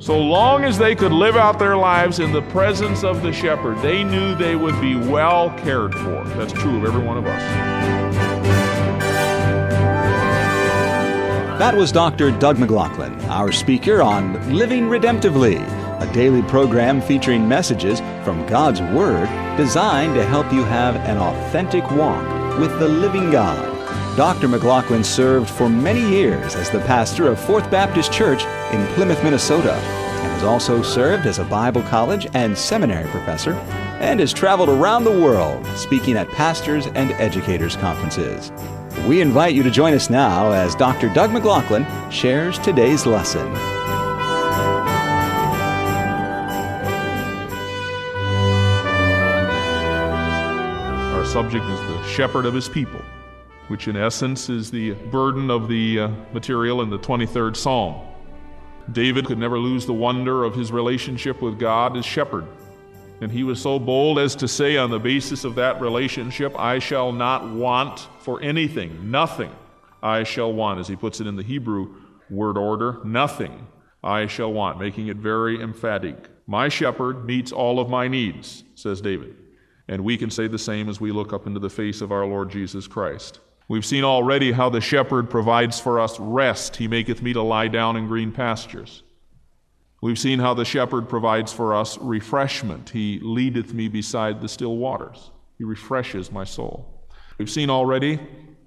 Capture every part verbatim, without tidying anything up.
So long as they could live out their lives in the presence of the shepherd, they knew they would be well cared for. That's true of every one of us. That was Doctor Doug McLaughlin, our speaker on Living Redemptively, a daily program featuring messages from God's Word designed to help you have an authentic walk with the living God. Doctor McLaughlin served for many years as the pastor of Fourth Baptist Church in Plymouth, Minnesota, and has also served as a Bible college and seminary professor, and has traveled around the world speaking at pastors' and educators' conferences. We invite you to join us now as Doctor Doug McLaughlin shares today's lesson. Our subject is the shepherd of his people, which in essence is the burden of the uh, material in the twenty-third Psalm. David could never lose the wonder of his relationship with God as shepherd. And he was so bold as to say, on the basis of that relationship, I shall not want for anything, nothing I shall want, as he puts it in the Hebrew word order, nothing I shall want, making it very emphatic. My shepherd meets all of my needs, says David. And we can say the same as we look up into the face of our Lord Jesus Christ. We've seen already how the shepherd provides for us rest. He maketh me to lie down in green pastures. We've seen how the shepherd provides for us refreshment. He leadeth me beside the still waters. He refreshes my soul. We've seen already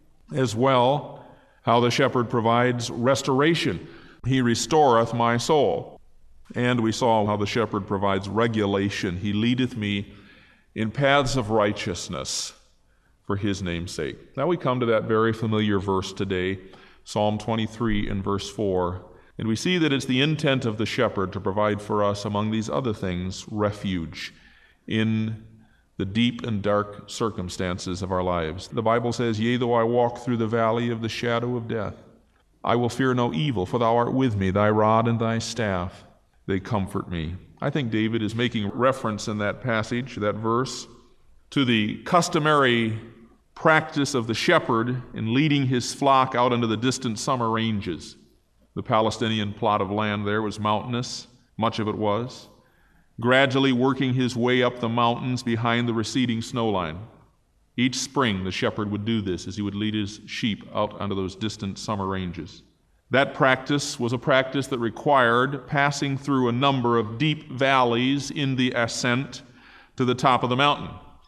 as well how the shepherd provides restoration. He restoreth my soul. And we saw how the shepherd provides regulation. He leadeth me in paths of righteousness for his name's sake. Now we come to that very familiar verse today, Psalm twenty-three and verse four. And we see that it's the intent of the shepherd to provide for us, among these other things, refuge in the deep and dark circumstances of our lives. The Bible says, Yea, though I walk through the valley of the shadow of death, I will fear no evil, for thou art with me, thy rod and thy staff, they comfort me. I think David is making reference in that passage, that verse, to the customary practice of the shepherd in leading his flock out into the distant summer ranges. The Palestinian plot of land there was mountainous, much of it was, gradually working his way up the mountains behind the receding snow line. Each spring the shepherd would do this as he would lead his sheep out onto those distant summer ranges. That practice was a practice that required passing through a number of deep valleys in the ascent to the top of the mountain.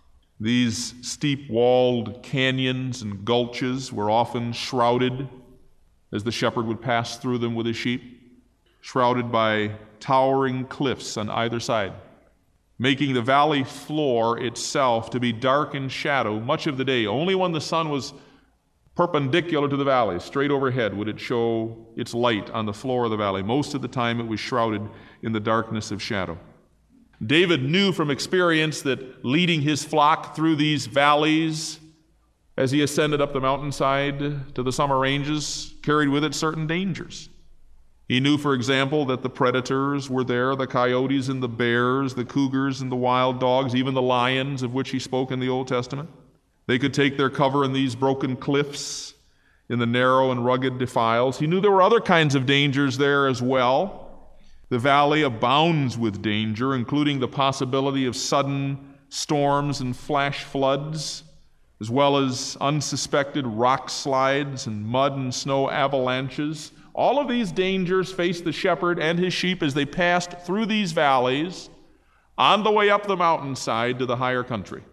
These steep-walled canyons and gulches were often shrouded as the shepherd would pass through them with his sheep, shrouded by towering cliffs on either side, making the valley floor itself to be dark in shadow much of the day. Only when the sun was perpendicular to the valley, straight overhead, would it show its light on the floor of the valley. Most of the time it was shrouded in the darkness of shadow. David knew from experience that leading his flock through these valleys as he ascended up the mountainside to the summer ranges carried with it certain dangers. He knew, for example, that the predators were there, the coyotes and the bears, the cougars and the wild dogs, even the lions of which he spoke in the Old Testament. They could take their cover in these broken cliffs, in the narrow and rugged defiles. He knew there were other kinds of dangers there as well. The valley abounds with danger, including the possibility of sudden storms and flash floods, as well as unsuspected rock slides and mud and snow avalanches. All of these dangers faced the shepherd and his sheep as they passed through these valleys on the way up the mountainside to the higher country.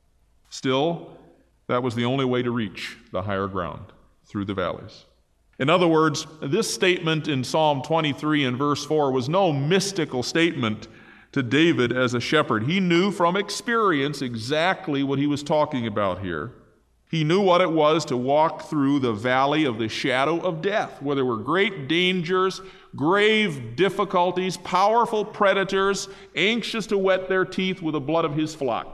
Still, that was the only way to reach the higher ground, through the valleys. In other words, this statement in Psalm twenty-three and verse four was no mystical statement to David as a shepherd. He knew from experience exactly what he was talking about here. He knew what it was to walk through the valley of the shadow of death, where there were great dangers, grave difficulties, powerful predators, anxious to wet their teeth with the blood of his flock.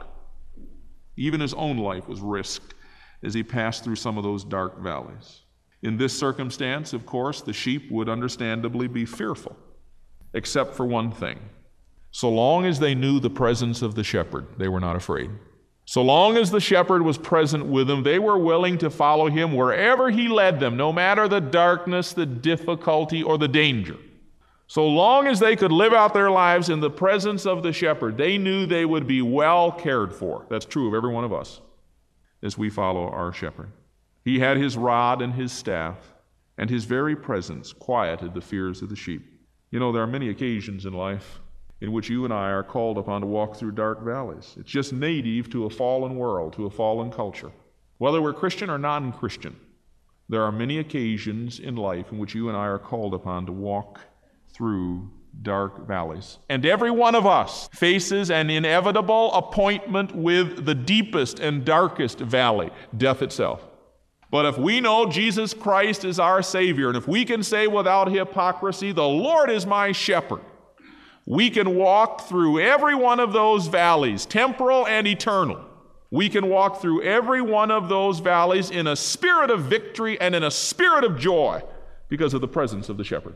Even his own life was risked as he passed through some of those dark valleys. In this circumstance, of course, the sheep would understandably be fearful, except for one thing. So long as they knew the presence of the shepherd, they were not afraid. So long as the shepherd was present with them, they were willing to follow him wherever he led them, no matter the darkness, the difficulty, or the danger. So long as they could live out their lives in the presence of the shepherd, they knew they would be well cared for. That's true of every one of us as we follow our shepherd. He had his rod and his staff, and his very presence quieted the fears of the sheep. You know, there are many occasions in life in which you and I are called upon to walk through dark valleys. It's just native to a fallen world, to a fallen culture. Whether we're Christian or non-Christian, there are many occasions in life in which you and I are called upon to walk through dark valleys. And every one of us faces an inevitable appointment with the deepest and darkest valley, death itself. But if we know Jesus Christ is our Savior, and if we can say without hypocrisy, the Lord is my shepherd, we can walk through every one of those valleys, temporal and eternal. We can walk through every one of those valleys in a spirit of victory and in a spirit of joy because of the presence of the shepherd,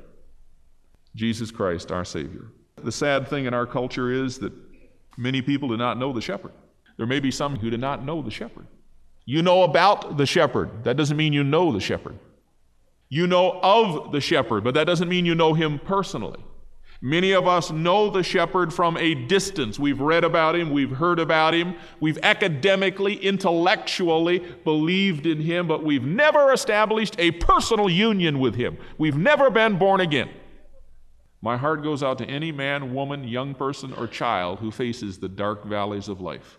Jesus Christ, our Savior. The sad thing in our culture is that many people do not know the shepherd. There may be some who do not know the shepherd. You know about the shepherd. That doesn't mean you know the shepherd. You know of the shepherd, but that doesn't mean you know him personally. Many of us know the shepherd from a distance. We've read about him, we've heard about him, we've academically, intellectually believed in him, but we've never established a personal union with him. We've never been born again. My heart goes out to any man, woman, young person, or child who faces the dark valleys of life,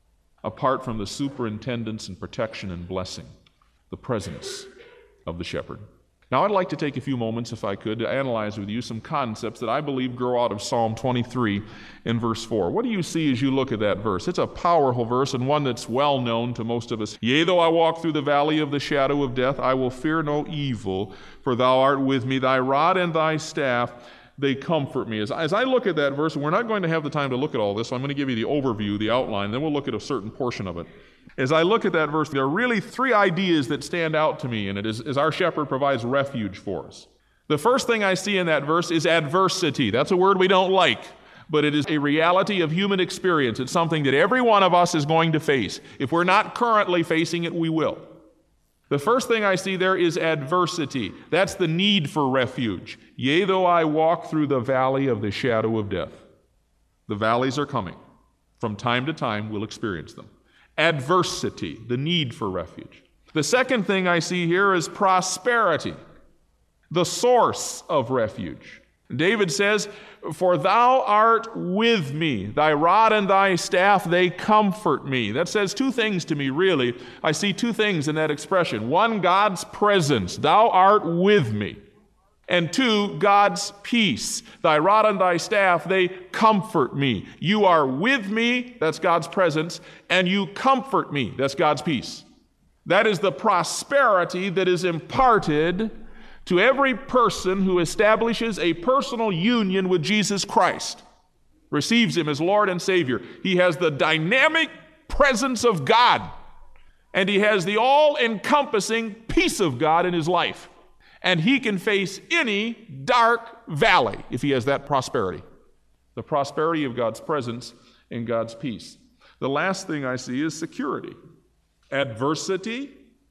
apart from the superintendence and protection and blessing, the presence of the shepherd. Now, I'd like to take a few moments, if I could, to analyze with you some concepts that I believe grow out of Psalm twenty-three and verse four. What do you see as you look at that verse? It's a powerful verse and one that's well known to most of us. Yea, though I walk through the valley of the shadow of death, I will fear no evil, for thou art with me. Thy rod and thy staff, they comfort me. As, as I look at that verse, and we're not going to have the time to look at all this, so I'm going to give you the overview, the outline, then we'll look at a certain portion of it. As I look at that verse, there are really three ideas that stand out to me in it as, as our shepherd provides refuge for us. The first thing I see in that verse is adversity. That's a word we don't like, but it is a reality of human experience. It's something that every one of us is going to face. If we're not currently facing it, we will. The first thing I see there is adversity. That's the need for refuge. Yea, though I walk through the valley of the shadow of death. The valleys are coming. From time to time, we'll experience them. Adversity, the need for refuge. The second thing I see here is prosperity, the source of refuge. David says, for thou art with me, thy rod and thy staff, they comfort me. That says two things to me, really. I see two things in that expression. One, God's presence, thou art with me. And two, God's peace. Thy rod and thy staff, they comfort me. You are with me, that's God's presence, and you comfort me, that's God's peace. That is the prosperity that is imparted to every person who establishes a personal union with Jesus Christ, receives him as Lord and Savior. He has the dynamic presence of God, and he has the all-encompassing peace of God in his life. And he can face any dark valley if he has that prosperity. The prosperity of God's presence and God's peace. The last thing I see is security. Adversity,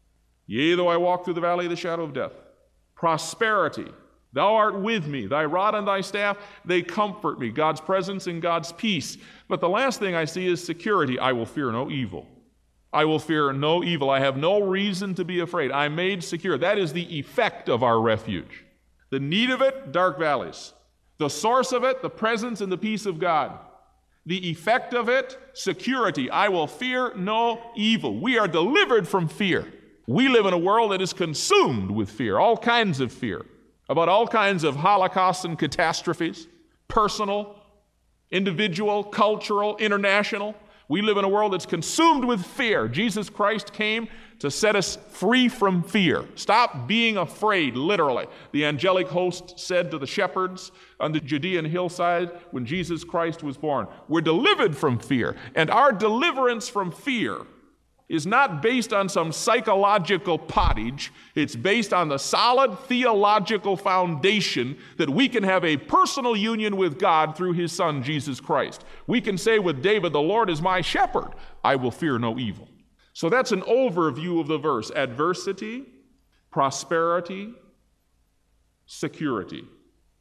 yea, though I walk through the valley of the shadow of death. Prosperity, thou art with me, thy rod and thy staff, they comfort me. God's presence and God's peace. But the last thing I see is security. I will fear no evil. I will fear no evil. I have no reason to be afraid. I'm made secure. That is the effect of our refuge. The need of it, dark valleys. The source of it, the presence and the peace of God. The effect of it, security. I will fear no evil. We are delivered from fear. We live in a world that is consumed with fear, all kinds of fear, about all kinds of holocausts and catastrophes, personal, individual, cultural, international. We live in a world that's consumed with fear. Jesus Christ came to set us free from fear. Stop being afraid, literally. The angelic host said to the shepherds on the Judean hillside when Jesus Christ was born, we're delivered from fear. And our deliverance from fear is not based on some psychological pottage. It's based on the solid theological foundation that we can have a personal union with God through his Son, Jesus Christ. We can say with David, the Lord is my shepherd, I will fear no evil. So that's an overview of the verse. Adversity, prosperity, security.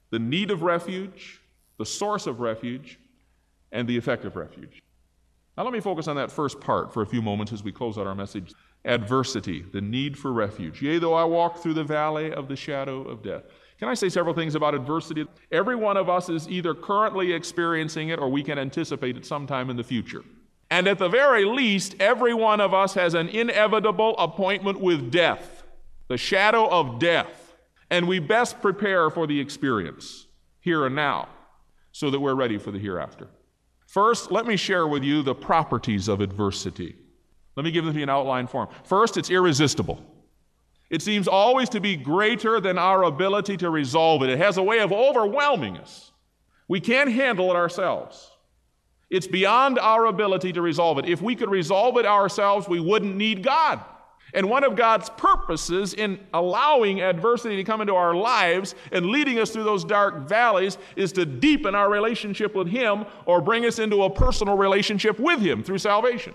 the need of refuge, the source of refuge, and the effect of refuge. Now let me focus on that first part for a few moments as we close out our message. Adversity, the need for refuge. Yea, though I walk through the valley of the shadow of death. Can I say several things about adversity? Every one of us is either currently experiencing it or we can anticipate it sometime in the future. And at the very least, every one of us has an inevitable appointment with death, the shadow of death. And we best prepare for the experience here and now so that we're ready for the hereafter. First, let me share with you the properties of adversity. Let me give them to you in outline form. First, it's irresistible. It seems always to be greater than our ability to resolve it. It has a way of overwhelming us. We can't handle it ourselves. It's beyond our ability to resolve it. If we could resolve it ourselves, we wouldn't need God. And one of God's purposes in allowing adversity to come into our lives and leading us through those dark valleys is to deepen our relationship with Him or bring us into a personal relationship with Him through salvation.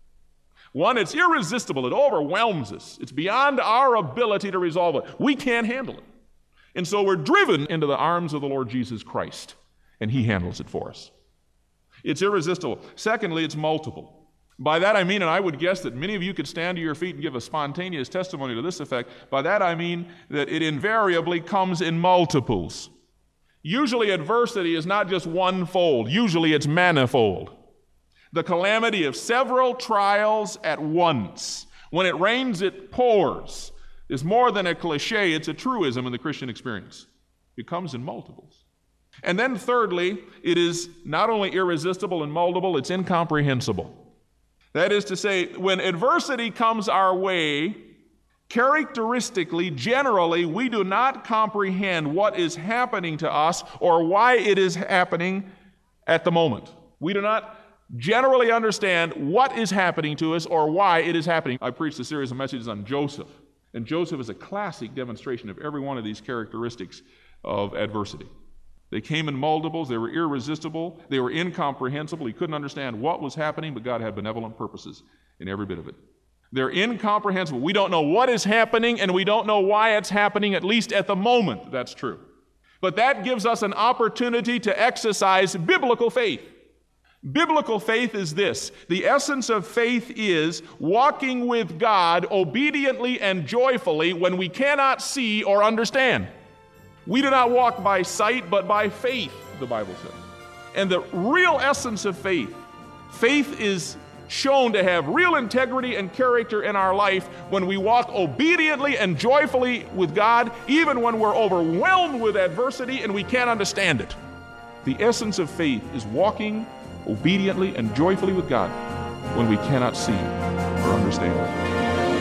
One, it's irresistible. It overwhelms us. It's beyond our ability to resolve it. We can't handle it. And so we're driven into the arms of the Lord Jesus Christ, and He handles it for us. It's irresistible. Secondly, it's multiple. By that I mean, and I would guess that many of you could stand to your feet and give a spontaneous testimony to this effect. By that I mean that it invariably comes in multiples. Usually adversity is not just one-fold. Usually it's manifold. The calamity of several trials at once. When it rains, it pours. Is more than a cliche, it's a truism in the Christian experience. It comes in multiples. And then thirdly, it is not only irresistible and multiple, it's incomprehensible. That is to say, when adversity comes our way, characteristically, generally, we do not comprehend what is happening to us or why it is happening at the moment. We do not generally understand what is happening to us or why it is happening. I preached a series of messages on Joseph, and Joseph is a classic demonstration of every one of these characteristics of adversity. They came in multiples, they were irresistible, they were incomprehensible. He couldn't understand what was happening, but God had benevolent purposes in every bit of it. They're incomprehensible. We don't know what is happening, and we don't know why it's happening, at least at the moment. That's true. But that gives us an opportunity to exercise biblical faith. Biblical faith is this. The essence of faith is walking with God obediently and joyfully when we cannot see or understand. We do not walk by sight, but by faith, the Bible says. And the real essence of faith, faith is shown to have real integrity and character in our life when we walk obediently and joyfully with God, even when we're overwhelmed with adversity and we can't understand it. The essence of faith is walking obediently and joyfully with God when we cannot see or understand it.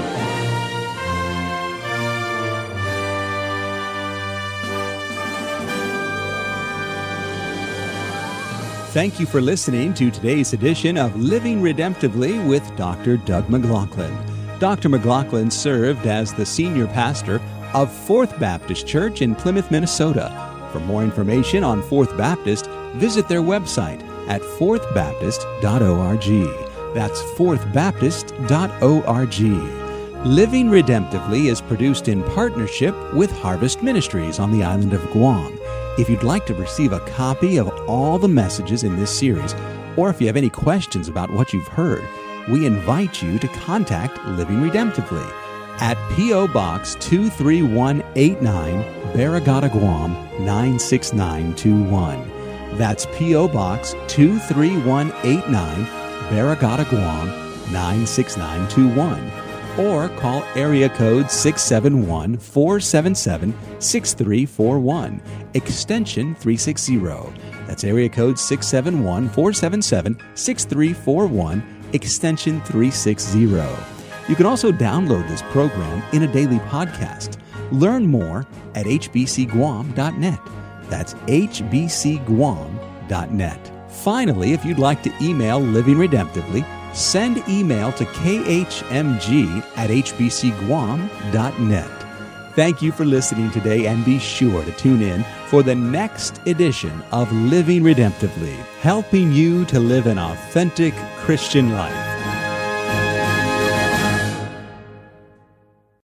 Thank you for listening to today's edition of Living Redemptively with Doctor Doug McLaughlin. Doctor McLaughlin served as the senior pastor of Fourth Baptist Church in Plymouth, Minnesota. For more information on Fourth Baptist, visit their website at fourth baptist dot org. That's fourth baptist dot org. Living Redemptively is produced in partnership with Harvest Ministries on the island of Guam. If you'd like to receive a copy of all the messages in this series, or if you have any questions about what you've heard, we invite you to contact Living Redemptively at P O. Box two three one eight nine, Barragata, Guam nine six nine two one. That's P O. Box two three one eight nine, Barragata, Guam nine six nine two one. Or call area code six seven one, four seven seven, six three four one, extension three sixty. That's area code six seven one, four seven seven, six three four one, extension three sixty. You can also download this program in a daily podcast. Learn more at h b c guam dot net. That's h b c guam dot net. Finally, if you'd like to email Living Redemptively, send email to k h m g at h b c guam dot net. Thank you for listening today, and be sure to tune in for the next edition of Living Redemptively, helping you to live an authentic Christian life.